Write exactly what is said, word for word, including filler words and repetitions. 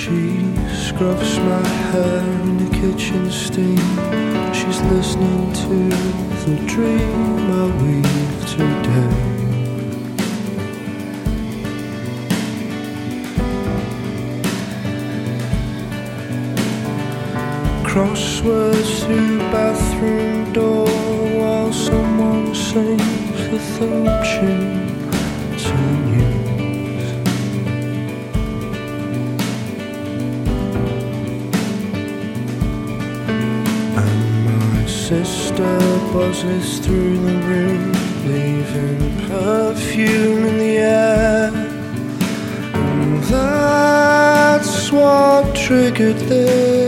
She scrubs my hair in the kitchen steam. She's listening to the dream I weave today. Crosswords through bathroom door while someone sings the theme tune to the news. And my sister buzzes through the room, leaving perfume in the air. And that's what triggered this.